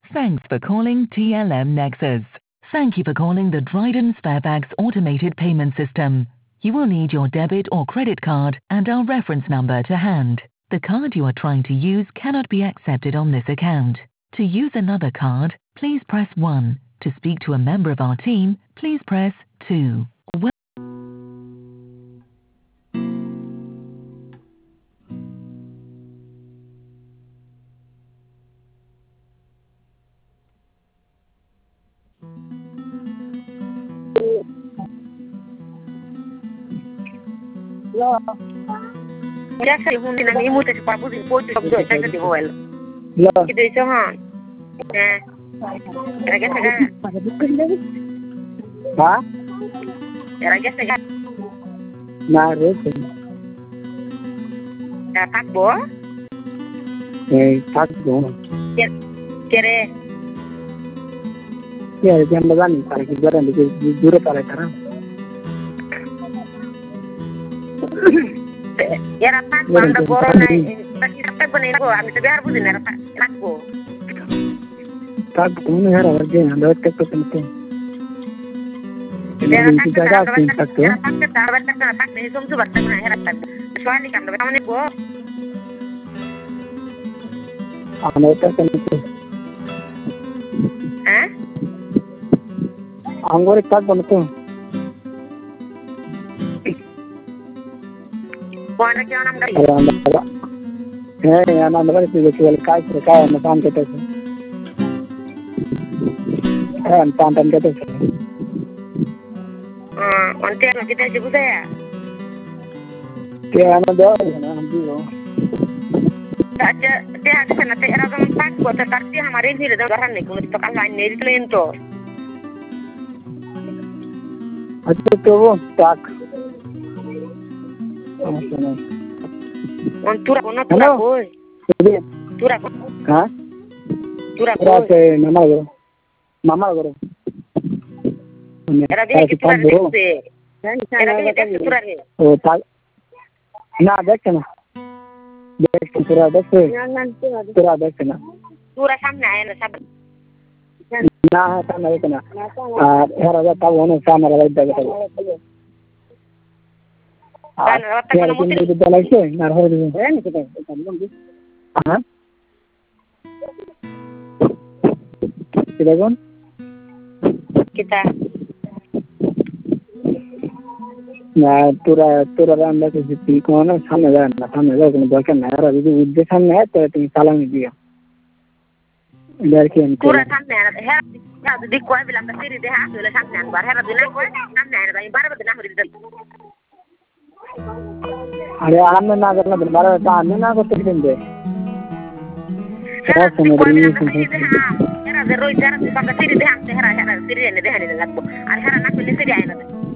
Thanks for calling TLM Nexus. Thank you for calling the Dryden Sparebags automated payment system. You will need your debit or credit card and our reference number to hand. The card you are trying to use cannot be accepted on this account. To use another card, please press 1. To speak to a member of our team, please press 2. Ya sa yung nang imo ta sa papo din po sa do sa sa tiwal. Kita itu ha. Raga saga. Ha? Raga saga. Narit. Takbo. Takbo. Kere. Ya, yang bagan para que garan de duro para cara. Era takbo anda corona. Pasti dapat benar ko. Ami sebiar bu dinar takbo. Takbo ni hara warge anda tek ko semte. Era Ini jaga sin takbo. Era takbo tabar takbo takbo ni sumsu batta na hera takbo. Soali kan do tamane ko. Anda tek semte. Angore takbo to. Buana kya naam dari? Ya naam dari tu jual kai na pan kete se. Pan kete se. Onte na kita je budaya. Kya na do na हम भी हो. अच्छा ते आज से ना ते era zaman tak buat terkarti हमारे भी रदा गहन नहीं कुछ तो kan lain नहीं लेन तो. अच्छा तो वो tak. On tura ko na tura ko. Tura ko. Ha? Tura ko. Tura se mama goro. Era dia que tura de. Era dia que tura de. O tak. Na dekna. Dekna tura dekna. Tura dekna. Tura samna ayana sab. Na samna dekna. Era da ta wono samna da dekna. Kan rata kan mutir itu lagi nar hor di ni kita ha kita kon kita na tura anda ke sipi kono samne da kon bolkan na ra itu uddhe samne hai to tu salam diya dar ke tura samne hera ya di ko bilang ka siri de ha dole samne bar hera dina ko samne na bar dina hori dal अरे आने ना करना तुम्हारा बेटा आने ना को टिक देंगे hera di ko bilang ka siri de ha hera de roi jara di ka siri de ha hera siri ne de ha ni lakko ar hera na ko ni siri ayna